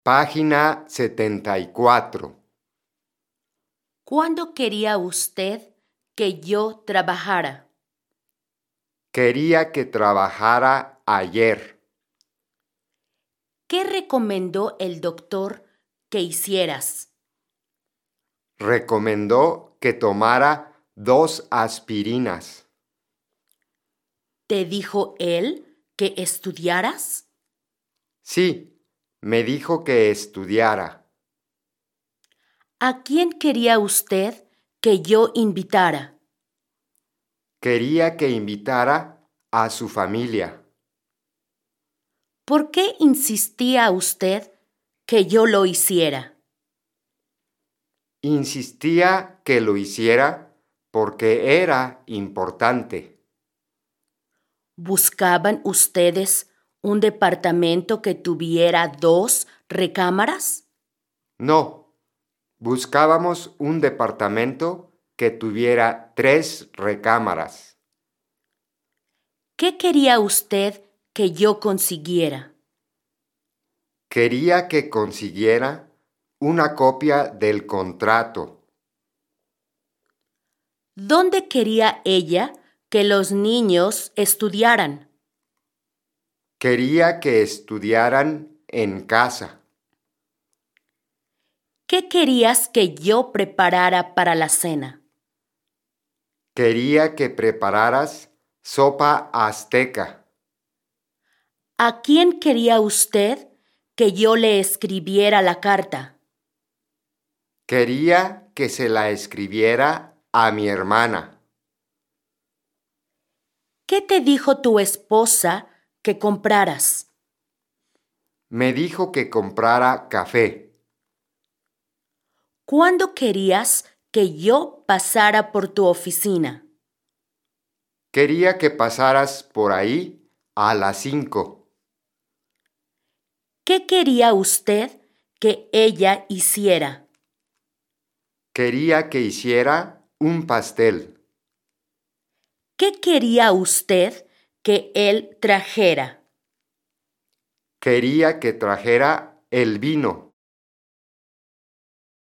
Página 74. ¿Cuándo quería usted que yo trabajara? Quería que trabajara ayer. ¿Qué recomendó el doctor que hicieras? Recomendó que tomara 2 aspirinas. ¿Te dijo él que estudiaras? Sí, me dijo que estudiara. ¿A quién quería usted que yo invitara? Quería que invitara a su familia. ¿Por qué insistía usted que yo lo hiciera? Insistía que lo hiciera porque era importante. ¿Buscaban ustedes un departamento que tuviera 2 recámaras? No, buscábamos un departamento que tuviera 3 recámaras. ¿Qué quería usted que yo consiguiera? Quería que consiguiera una copia del contrato. ¿Dónde quería ella que los niños estudiaran? Quería que estudiaran en casa. ¿Qué querías que yo preparara para la cena? Quería que prepararas sopa azteca. ¿A quién quería usted que yo le escribiera la carta? Quería que se la escribiera a mi hermana. ¿Qué te dijo tu esposa que compraras? Me dijo que comprara café. ¿Cuándo querías que yo pasara por tu oficina? Quería que pasaras por ahí a las 5. ¿Qué quería usted que ella hiciera? Quería que hiciera un pastel. ¿Qué quería usted que él trajera? Quería que trajera el vino.